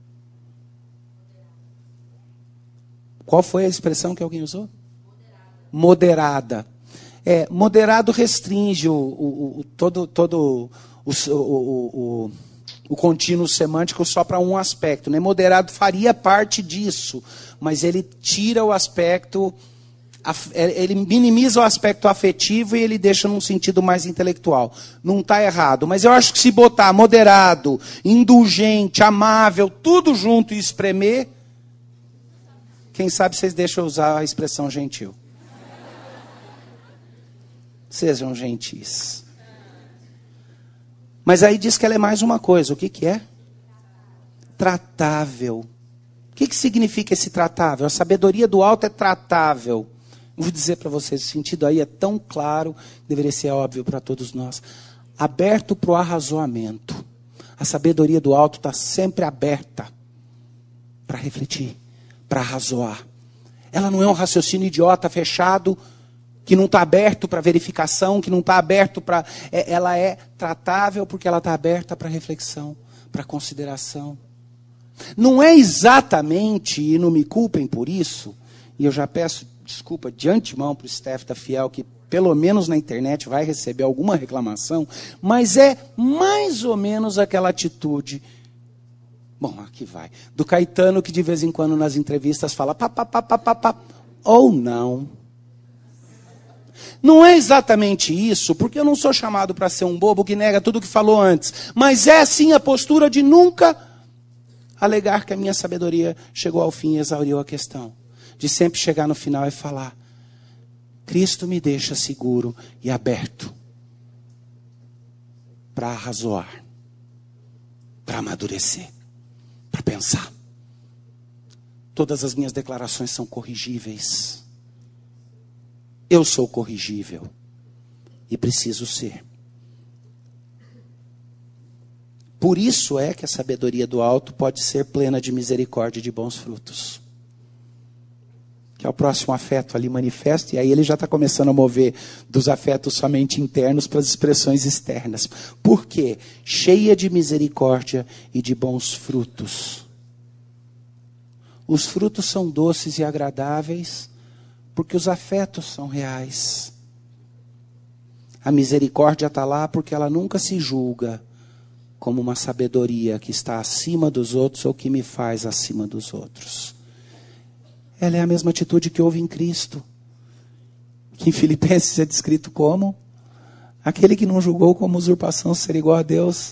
Qual foi a expressão que alguém usou? Moderada. Moderado restringe todo o contínuo semântico só para um aspecto, né? Moderado faria parte disso, mas ele tira o aspecto, ele minimiza o aspecto afetivo e ele deixa num sentido mais intelectual. Não está errado, mas eu acho que se botar moderado, indulgente, amável, tudo junto e espremer, quem sabe vocês deixam eu usar a expressão gentil. Sejam gentis. Mas aí diz que ela é mais uma coisa. O que é? Tratável. O que significa esse tratável? A sabedoria do alto é tratável. Vou dizer para vocês, o sentido aí é tão claro, deveria ser óbvio para todos nós. Aberto para o arrazoamento. A sabedoria do alto está sempre aberta para refletir, para arrazoar. Ela não é um raciocínio idiota, fechado, que não está aberto para verificação, que não está aberto para... Ela é tratável porque ela está aberta para reflexão, para consideração. Não é exatamente, e não me culpem por isso, e eu já peço desculpa de antemão para o staff da Fiel, que pelo menos na internet vai receber alguma reclamação, mas é mais ou menos aquela atitude... Bom, aqui vai. Do Caetano, que de vez em quando nas entrevistas fala ou não. Não é exatamente isso, porque eu não sou chamado para ser um bobo que nega tudo o que falou antes. Mas é sim a postura de nunca alegar que a minha sabedoria chegou ao fim e exauriu a questão. De sempre chegar no final e falar: Cristo me deixa seguro e aberto para arrazoar, para amadurecer, para pensar. Todas as minhas declarações são corrigíveis. Eu sou corrigível e preciso ser. Por isso é que a sabedoria do alto pode ser plena de misericórdia e de bons frutos. Que é o próximo afeto ali manifesto, e aí ele já está começando a mover dos afetos somente internos para as expressões externas. Por quê? Cheia de misericórdia e de bons frutos. Os frutos são doces e agradáveis, porque os afetos são reais. A misericórdia está lá porque ela nunca se julga como uma sabedoria que está acima dos outros ou que me faz acima dos outros. Ela é a mesma atitude que houve em Cristo, que em Filipenses é descrito como aquele que não julgou como usurpação ser igual a Deus,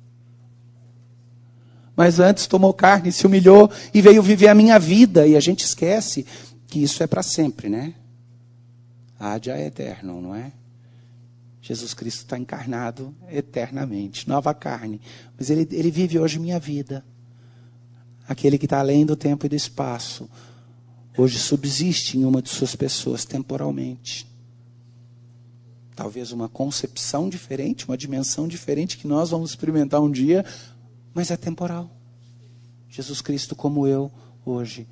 mas antes tomou carne, se humilhou e veio viver a minha vida. E a gente esquece que isso é para sempre, né? Ad eterno, não é? Jesus Cristo está encarnado eternamente, nova carne. Mas ele vive hoje minha vida. Aquele que está além do tempo e do espaço, hoje subsiste em uma de suas pessoas temporalmente. Talvez uma concepção diferente, uma dimensão diferente que nós vamos experimentar um dia, mas é temporal. Jesus Cristo como eu hoje.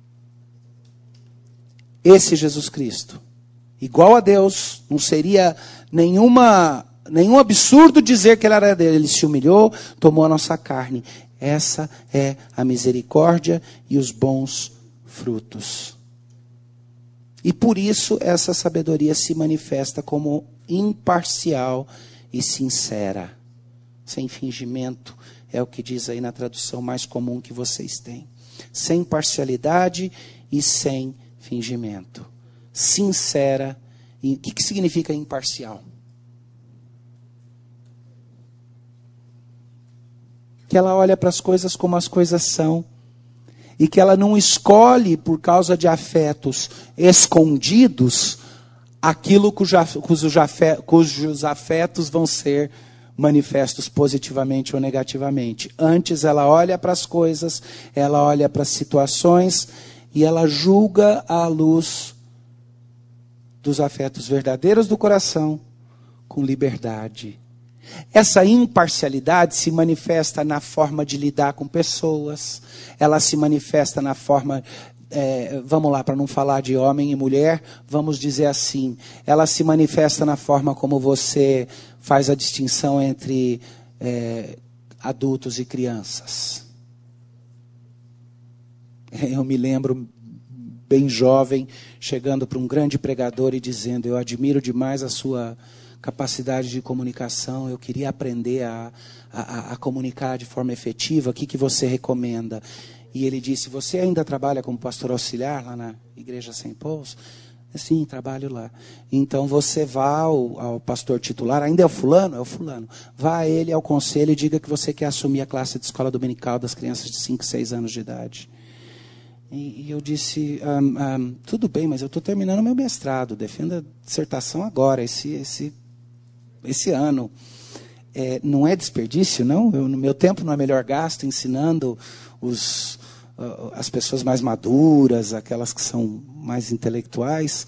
Esse Jesus Cristo, igual a Deus, não seria nenhum absurdo dizer que ele era dele. Ele se humilhou, tomou a nossa carne. Essa é a misericórdia e os bons frutos. E por isso essa sabedoria se manifesta como imparcial e sincera. Sem fingimento, é o que diz aí na tradução mais comum que vocês têm. Sem parcialidade e sem fingimento. Sincera. O que significa imparcial? Que ela olha para as coisas como as coisas são. E que ela não escolhe, por causa de afetos escondidos, aquilo cujos afetos vão ser manifestos positivamente ou negativamente. Antes ela olha para as coisas, ela olha para as situações e ela julga à luz dos afetos verdadeiros do coração, com liberdade. Essa imparcialidade se manifesta na forma de lidar com pessoas, ela se manifesta na forma, vamos lá, para não falar de homem e mulher, vamos dizer assim, ela se manifesta na forma como você faz a distinção entre adultos e crianças. Eu me lembro, bem jovem, chegando para um grande pregador e dizendo: eu admiro demais a sua capacidade de comunicação, eu queria aprender a comunicar de forma efetiva, o que você recomenda? E ele disse: você ainda trabalha como pastor auxiliar lá na igreja St. Paul's? Sim, trabalho lá. Então você vá ao pastor titular, ainda é o fulano? É o fulano. Vá a ele, ao conselho, e diga que você quer assumir a classe de escola dominical das crianças de 5, 6 anos de idade. E eu disse: tudo bem, mas eu estou terminando meu mestrado, defendo a dissertação agora, esse ano. Não é desperdício, não? No meu tempo não é melhor gasto ensinando as pessoas mais maduras, aquelas que são mais intelectuais?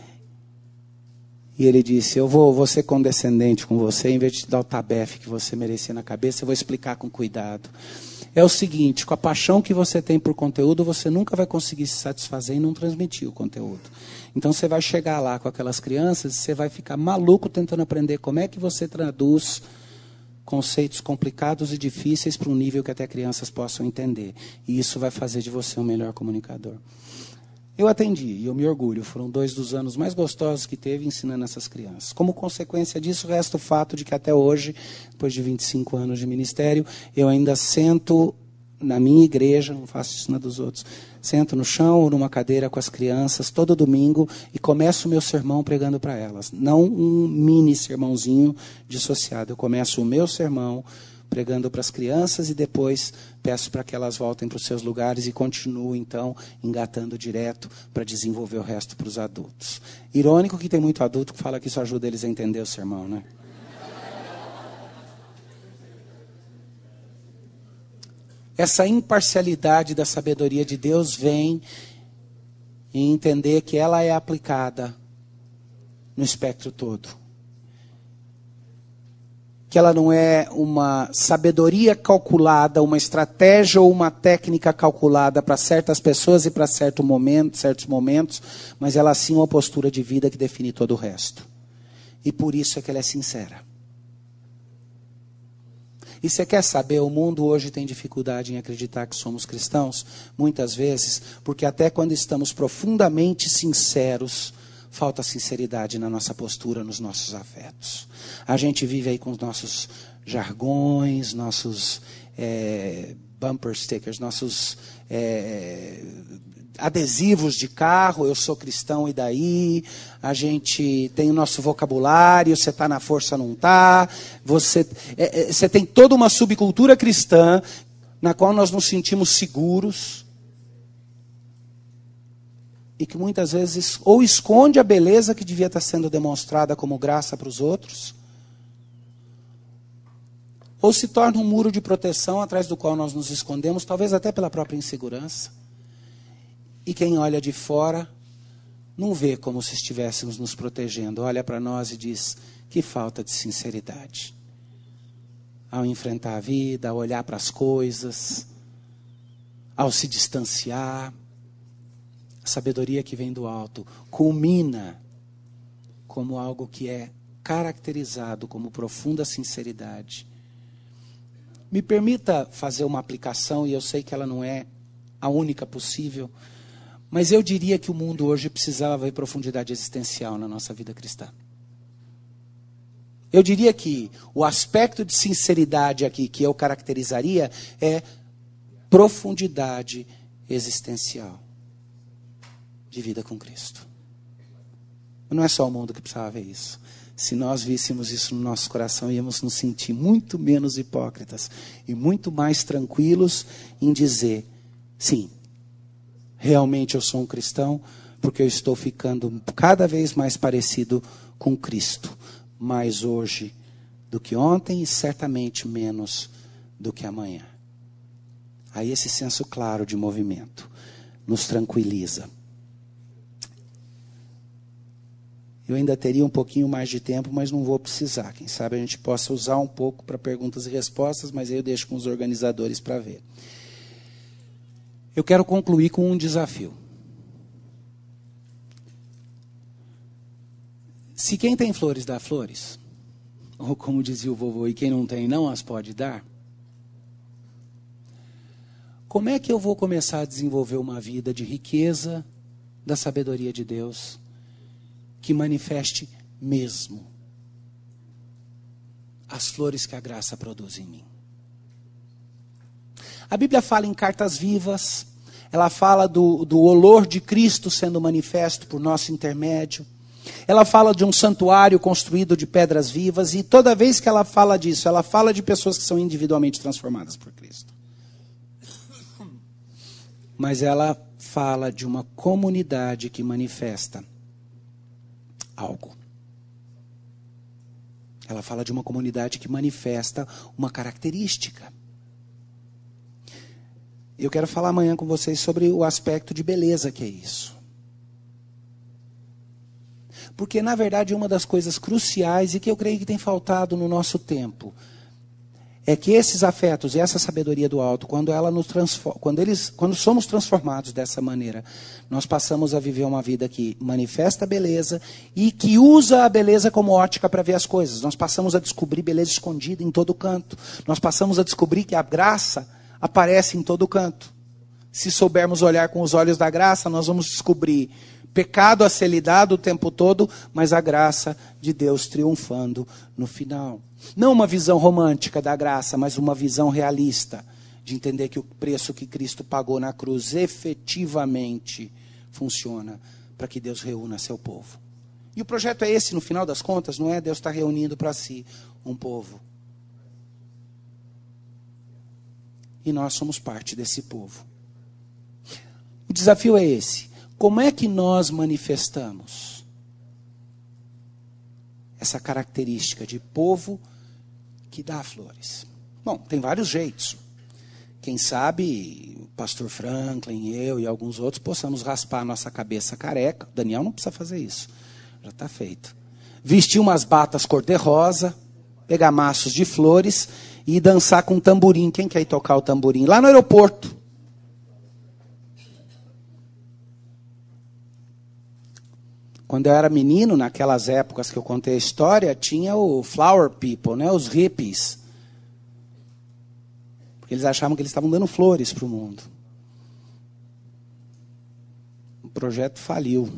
E ele disse: eu vou ser condescendente com você, em vez de te dar o tabefe que você merecia na cabeça, eu vou explicar com cuidado. É o seguinte: com a paixão que você tem por conteúdo, você nunca vai conseguir se satisfazer e não transmitir o conteúdo. Então você vai chegar lá com aquelas crianças e você vai ficar maluco tentando aprender como é que você traduz conceitos complicados e difíceis para um nível que até crianças possam entender. E isso vai fazer de você um melhor comunicador. Eu atendi, e eu me orgulho, foram 2 dos anos mais gostosos que teve ensinando essas crianças. Como consequência disso, resta o fato de que até hoje, depois de 25 anos de ministério, eu ainda sento na minha igreja, não faço isso na dos outros, sento no chão ou numa cadeira com as crianças todo domingo e começo o meu sermão pregando para elas. Não um mini sermãozinho dissociado, eu começo o meu sermão pregando para as crianças e depois peço para que elas voltem para os seus lugares e continuo, então, engatando direto para desenvolver o resto para os adultos. Irônico que tem muito adulto que fala que isso ajuda eles a entender o sermão, né? Essa imparcialidade da sabedoria de Deus vem em entender que ela é aplicada no espectro todo. Que ela não é uma sabedoria calculada, uma estratégia ou uma técnica calculada para certas pessoas e para certos momentos, mas ela sim é uma postura de vida que define todo o resto. E por isso é que ela é sincera. E você quer saber, o mundo hoje tem dificuldade em acreditar que somos cristãos, muitas vezes, porque até quando estamos profundamente sinceros, falta sinceridade na nossa postura, nos nossos afetos. A gente vive aí com os nossos jargões, nossos bumper stickers, nossos adesivos de carro, eu sou cristão e daí, a gente tem o nosso vocabulário, você está na força, não está, você tem toda uma subcultura cristã na qual nós nos sentimos seguros e que muitas vezes ou esconde a beleza que devia estar sendo demonstrada como graça para os outros, ou se torna um muro de proteção atrás do qual nós nos escondemos, talvez até pela própria insegurança. E quem olha de fora não vê como se estivéssemos nos protegendo. Olha para nós e diz: que falta de sinceridade. Ao enfrentar a vida, ao olhar para as coisas, ao se distanciar. A sabedoria que vem do alto culmina como algo que é caracterizado como profunda sinceridade. Me permita fazer uma aplicação, e eu sei que ela não é a única possível, mas eu diria que o mundo hoje precisava ver profundidade existencial na nossa vida cristã. Eu diria que o aspecto de sinceridade aqui que eu caracterizaria é profundidade existencial de vida com Cristo. Não é só o mundo que precisava ver isso. Se nós víssemos isso no nosso coração, íamos nos sentir muito menos hipócritas e muito mais tranquilos em dizer: sim, realmente eu sou um cristão, porque eu estou ficando cada vez mais parecido com Cristo. Mais hoje do que ontem e certamente menos do que amanhã. Aí esse senso claro de movimento nos tranquiliza. Eu ainda teria um pouquinho mais de tempo, mas não vou precisar. Quem sabe a gente possa usar um pouco para perguntas e respostas, mas aí eu deixo com os organizadores para ver. Eu quero concluir com um desafio. Se quem tem flores dá flores, ou como dizia o vovô, e quem não tem não as pode dar, como é que eu vou começar a desenvolver uma vida de riqueza da sabedoria de Deus, que manifeste mesmo as flores que a graça produz em mim? A Bíblia fala em cartas vivas, ela fala do olor de Cristo sendo manifesto por nosso intermédio, ela fala de um santuário construído de pedras vivas, e toda vez que ela fala disso, ela fala de pessoas que são individualmente transformadas por Cristo. Mas ela fala de uma comunidade que manifesta algo. Ela fala de uma comunidade que manifesta uma característica. Eu quero falar amanhã com vocês sobre o aspecto de beleza que é isso. Porque, na verdade, uma das coisas cruciais e que eu creio que tem faltado no nosso tempo é que esses afetos e essa sabedoria do alto, quando somos transformados dessa maneira, nós passamos a viver uma vida que manifesta a beleza e que usa a beleza como ótica para ver as coisas. Nós passamos a descobrir beleza escondida em todo canto. Nós passamos a descobrir que a graça aparece em todo canto. Se soubermos olhar com os olhos da graça, nós vamos descobrir pecado a ser lidado o tempo todo, mas a graça de Deus triunfando no final. Não uma visão romântica da graça, mas uma visão realista, de entender que o preço que Cristo pagou na cruz efetivamente funciona para que Deus reúna seu povo. E o projeto é esse, no final das contas, não é Deus estar reunindo para si um povo. E nós somos parte desse povo. O desafio é esse. Como é que nós manifestamos essa característica de povo que dá flores? Bom, tem vários jeitos. Quem sabe o pastor Franklin, eu e alguns outros possamos raspar a nossa cabeça careca. O Daniel não precisa fazer isso, já está feito. Vestir umas batas cor-de-rosa, pegar maços de flores e dançar com tamborim. Quem quer ir tocar o tamborim? Lá no aeroporto. Quando eu era menino, naquelas épocas que eu contei a história, tinha o Flower People, né, os hippies. Porque eles achavam que eles estavam dando flores para o mundo. O projeto faliu.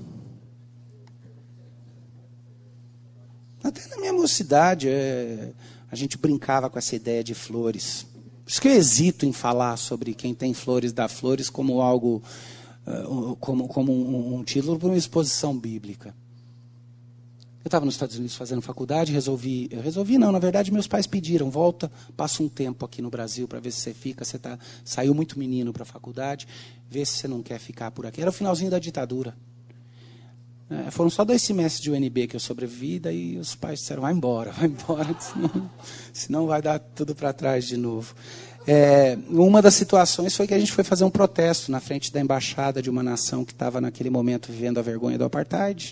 Até na minha mocidade, a gente brincava com essa ideia de flores. Por isso que eu hesito em falar sobre quem tem flores dá flores como algo... como um título para uma exposição bíblica. Eu estava nos Estados Unidos fazendo faculdade, na verdade meus pais pediram, volta, passa um tempo aqui no Brasil para ver se você fica, saiu muito menino para a faculdade, vê se você não quer ficar por aqui. Era o finalzinho da ditadura. Foram só 2 semestres de UNB que eu sobrevivi, daí os pais disseram, vai embora, senão vai dar tudo para trás de novo. Uma das situações foi que a gente foi fazer um protesto na frente da embaixada de uma nação que estava naquele momento vivendo a vergonha do apartheid.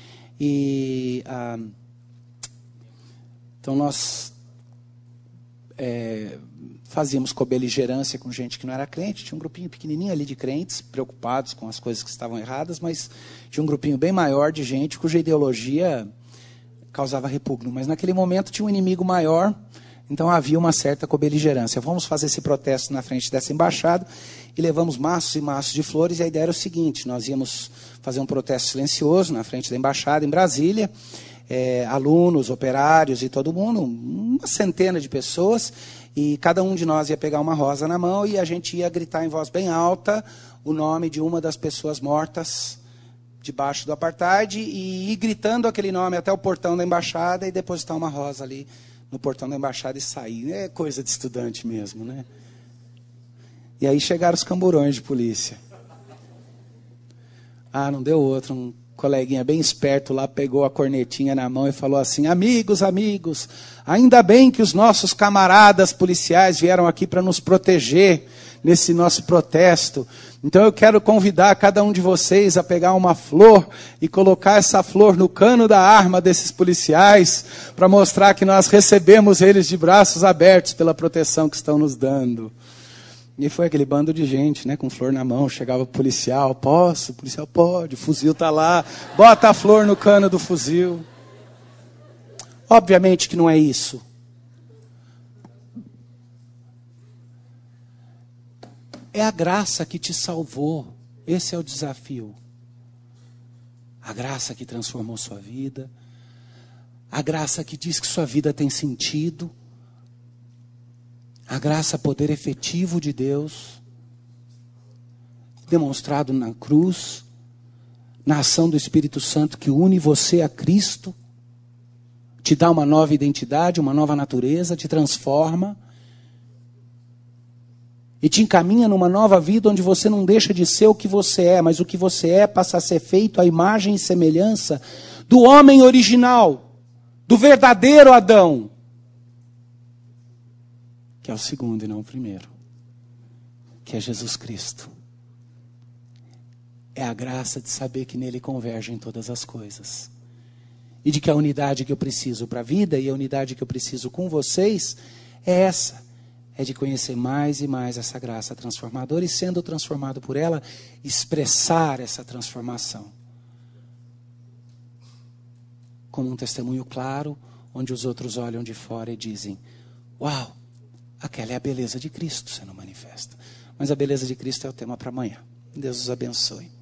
Então nós fazíamos cobeligerância com gente que não era crente. Tinha um grupinho pequenininho ali de crentes, preocupados com as coisas que estavam erradas, mas tinha um grupinho bem maior de gente cuja ideologia causava repugno. Mas naquele momento tinha um inimigo maior. Então havia uma certa cobeligerância. Vamos fazer esse protesto na frente dessa embaixada e levamos maços e maços de flores. E a ideia era o seguinte, nós íamos fazer um protesto silencioso na frente da embaixada em Brasília, alunos, operários e todo mundo, uma centena de pessoas, e cada um de nós ia pegar uma rosa na mão e a gente ia gritar em voz bem alta o nome de uma das pessoas mortas debaixo do apartheid e ir gritando aquele nome até o portão da embaixada e depositar uma rosa ali no portão da embaixada e sair. É coisa de estudante mesmo, né? E aí chegaram os camburões de polícia. Ah, não deu outro. Um coleguinha bem esperto lá pegou a cornetinha na mão e falou assim: amigos, amigos, ainda bem que os nossos camaradas policiais vieram aqui para nos proteger nesse nosso protesto. Então eu quero convidar cada um de vocês a pegar uma flor e colocar essa flor no cano da arma desses policiais para mostrar que nós recebemos eles de braços abertos pela proteção que estão nos dando. E foi aquele bando de gente, né, com flor na mão. Chegava o policial: posso? O policial: pode, o fuzil está lá, bota a flor no cano do fuzil. Obviamente que não é isso. É a graça que te salvou. Esse é o desafio. A graça que transformou sua vida. A graça que diz que sua vida tem sentido. A graça, poder efetivo de Deus, demonstrado na cruz, na ação do Espírito Santo que une você a Cristo, te dá uma nova identidade, uma nova natureza, te transforma e te encaminha numa nova vida onde você não deixa de ser o que você é, mas o que você é passa a ser feito à imagem e semelhança do homem original, do verdadeiro Adão, que é o segundo e não o primeiro, que é Jesus Cristo. É a graça de saber que nele convergem todas as coisas. E de que a unidade que eu preciso para a vida e a unidade que eu preciso com vocês é essa. É de conhecer mais e mais essa graça transformadora e, sendo transformado por ela, expressar essa transformação. Como um testemunho claro, onde os outros olham de fora e dizem: uau, aquela é a beleza de Cristo sendo manifesta. Mas a beleza de Cristo é o tema para amanhã. Deus os abençoe.